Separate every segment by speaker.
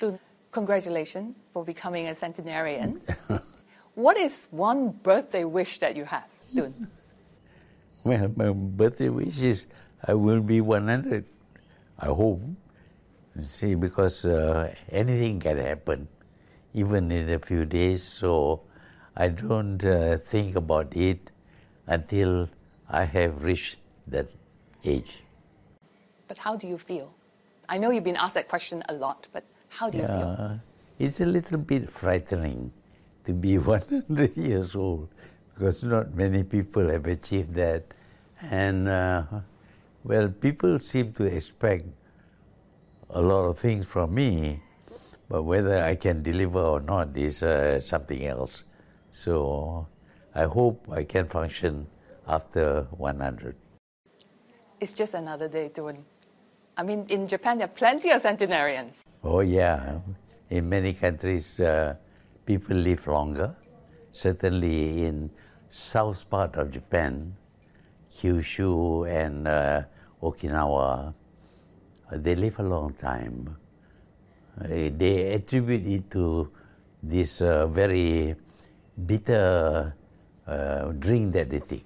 Speaker 1: Dun, congratulations for becoming a centenarian. What is one birthday wish that you have, Dun?
Speaker 2: Well, my birthday wish is I will be 100, I hope. See, because anything can happen, even in a few days, so I don't think about it until I have reached that age.
Speaker 1: But how do you feel? I know you've been asked that question a lot, but how do you feel?
Speaker 2: It's a little bit frightening to be 100 years old, because not many people have achieved that. And, well, people seem to expect a lot of things from me, but whether I can deliver or not is something else. So I hope I can function after 100.
Speaker 1: It's just another day, Dun. I mean, in Japan, there are plenty of centenarians.
Speaker 2: Oh, yeah. In many countries, people live longer. Certainly in south part of Japan, Kyushu and Okinawa, they live a long time. They attribute it to this very bitter drink that they take.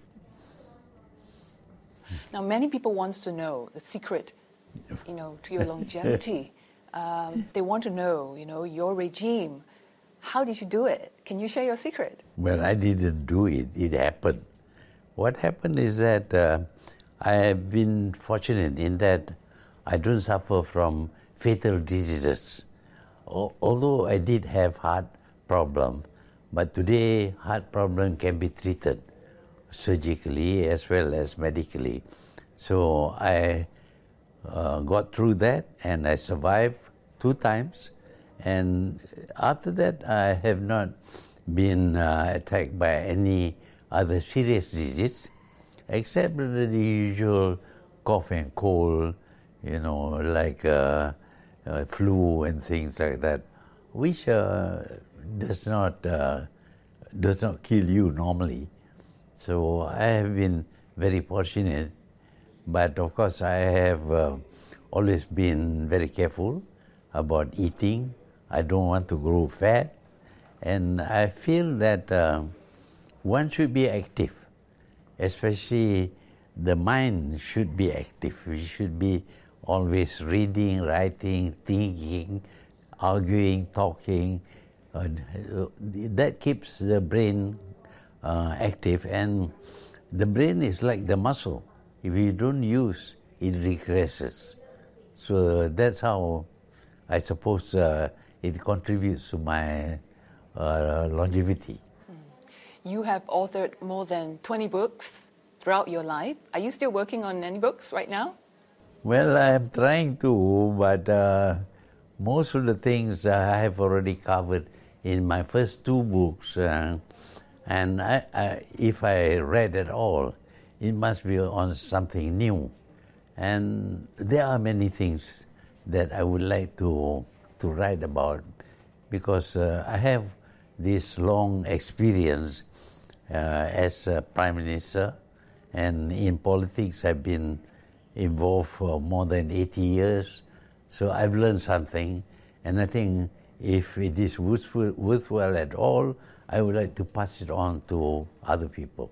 Speaker 1: Now, many people want to know the secret, to your longevity. They want to know, your regime. How did you do it? Can you share your secret?
Speaker 2: Well, I didn't do it. It happened. What happened is that I have been fortunate in that I don't suffer from fatal diseases. Although I did have heart problem, but today heart problem can be treated surgically as well as medically. So I got through that and I survived 2 times. And after that, I have not been attacked by any other serious disease, except the usual cough and cold, like flu and things like that, which does not kill you normally. So I have been very fortunate, but of course I have always been very careful about eating. I don't want to grow fat, and I feel that one should be active, especially the mind should be active. We should be always reading, writing, thinking, arguing, talking. That keeps the brain active, and the brain is like the muscle. If you don't use, it regresses. So that's how I suppose it contributes to my longevity.
Speaker 1: You have authored more than 20 books throughout your life. Are you still working on any books right now?
Speaker 2: Well, I'm trying to, but most of the things I have already covered in my first 2 books. And if I read at all, it must be on something new. And there are many things that I would like to write about, because I have this long experience as a Prime Minister, and in politics I've been involved for more than 80 years. So I've learned something, and I think if it is worthwhile at all, I would like to pass it on to other people.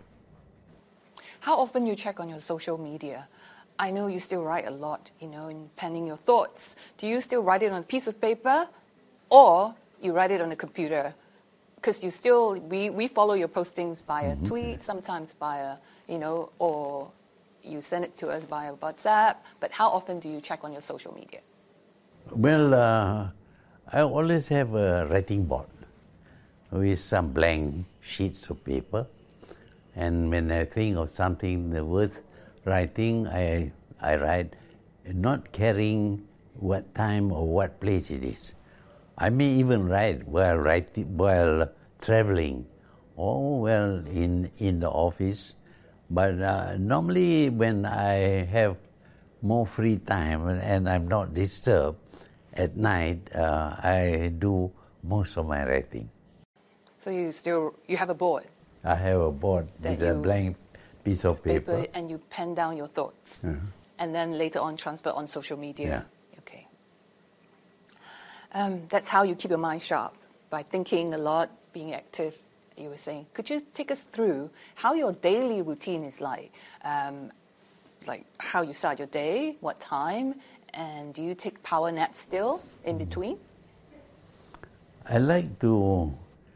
Speaker 1: How often you check on your social media? I know you still write a lot, in penning your thoughts. Do you still write it on a piece of paper, or you write it on a computer? Because we follow your postings via tweet, sometimes via, or you send it to us via WhatsApp. But how often do you check on your social media?
Speaker 2: Well, I always have a writing board with some blank sheets of paper. And when I think of something worth writing, I write, not caring what time or what place it is. I may even write while traveling or while in the office. But normally when I have more free time and I'm not disturbed at night, I do most of my writing.
Speaker 1: So you have a board?
Speaker 2: I have a board with a blank piece of paper.
Speaker 1: And you pen down your thoughts. And then later on transfer on social media.
Speaker 2: Yeah.
Speaker 1: Okay. That's how you keep your mind sharp, by thinking a lot, being active, you were saying. Could you take us through how your daily routine is like how you start your day, what time, and do you take power naps still in between?
Speaker 2: I like to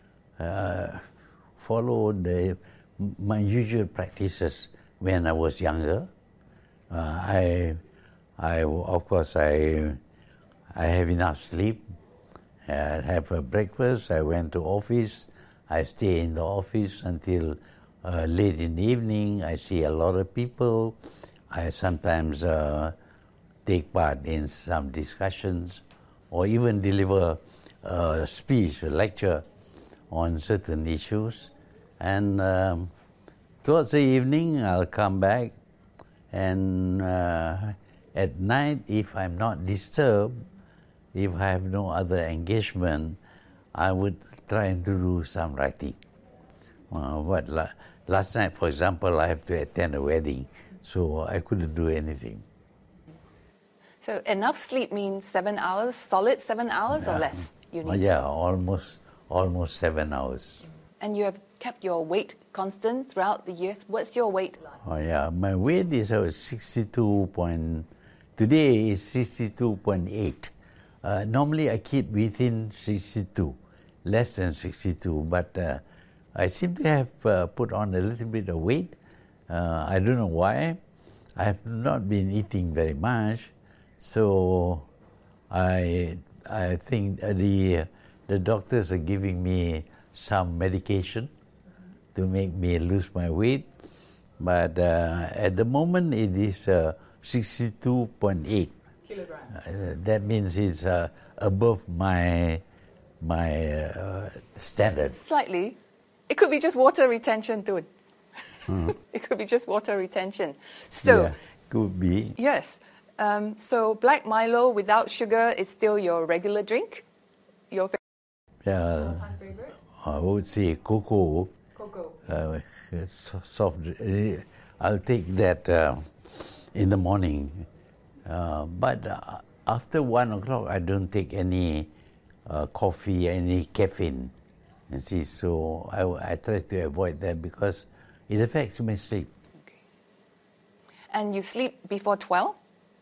Speaker 2: follow my usual practices when I was younger. Of course, I have enough sleep. I have a breakfast. I went to office. I stay in the office until late in the evening. I see a lot of people. I sometimes take part in some discussions or even deliver a speech, a lecture on certain issues. And towards the evening, I'll come back, and at night, if I'm not disturbed, if I have no other engagement, I would try to do some writing. Last night, for example, I have to attend a wedding, so I couldn't do anything.
Speaker 1: So enough sleep means 7 hours, solid 7 hours or less? You need?
Speaker 2: Yeah, almost 7 hours.
Speaker 1: And you have kept your weight constant throughout the years. What's your weight like?
Speaker 2: Oh yeah, my weight is 62 point. Today is 62.8. Normally I keep within 62, less than 62. But I seem to have put on a little bit of weight. I don't know why. I have not been eating very much, so I think the doctors are giving me some medication to make me lose my weight, but at the moment it is 62.8 kilograms. That means it's above my standard.
Speaker 1: Slightly. It could be just water retention too. It could be just water retention. So,
Speaker 2: yeah, could be.
Speaker 1: Yes. So black Milo without sugar is still your regular drink? Your favorite?
Speaker 2: I would say cocoa. Soft. I'll take that in the morning. But after 1 o'clock, I don't take any coffee, any caffeine. You see, so I try to avoid that because it affects my sleep.
Speaker 1: Okay. And you sleep before 12?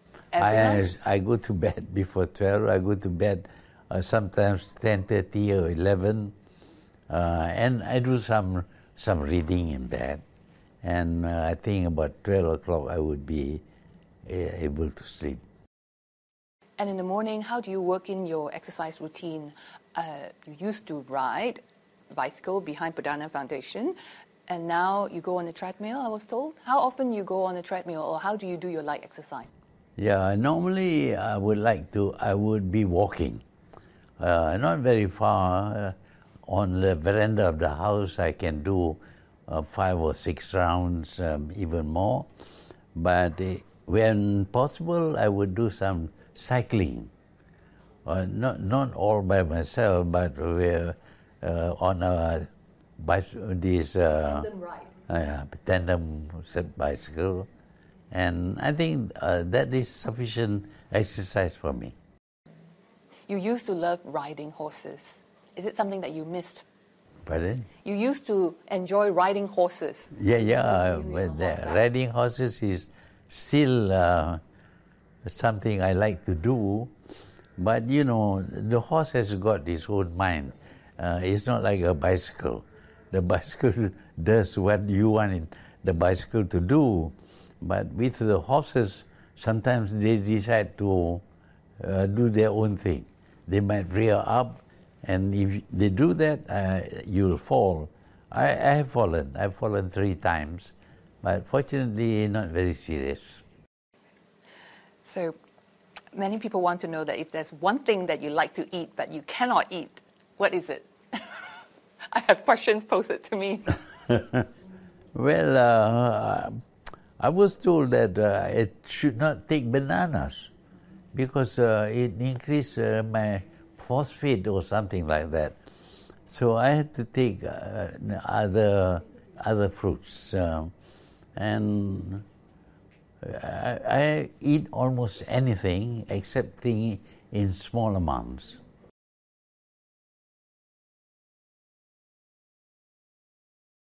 Speaker 2: I go to bed before 12. I go to bed sometimes 10:30 or 11, and I do some reading in bed. And I think about 12 o'clock I would be able to sleep.
Speaker 1: And in the morning, how do you work in your exercise routine? You used to ride bicycle behind Perdana Foundation, and now you go on the treadmill, I was told. How often you go on the treadmill, or how do you do your light exercise?
Speaker 2: Yeah, normally I would be walking. Not very far. On the veranda of the house, I can do 5 or 6 rounds, even more. But when possible, I would do some cycling. Not all by myself, but on this
Speaker 1: Tandem ride.
Speaker 2: Tandem bicycle. And I think that is sufficient exercise for me.
Speaker 1: You used to love riding horses. Is it something that you missed?
Speaker 2: Pardon?
Speaker 1: You used to enjoy riding horses.
Speaker 2: Yeah. Riding horses is still something I like to do. But, the horse has got its own mind. It's not like a bicycle. The bicycle does what you want the bicycle to do. But with the horses, sometimes they decide to do their own thing. They might rear up, and if they do that, you'll fall. I have fallen. I've fallen 3 times, but fortunately not very serious.
Speaker 1: So many people want to know that if there's one thing that you like to eat but you cannot eat, what is it? I have questions posed to me.
Speaker 2: Well, I was told that it should not take bananas because it increases my phosphate or something like that. So I had to take other fruits, and I eat almost anything except in small amounts.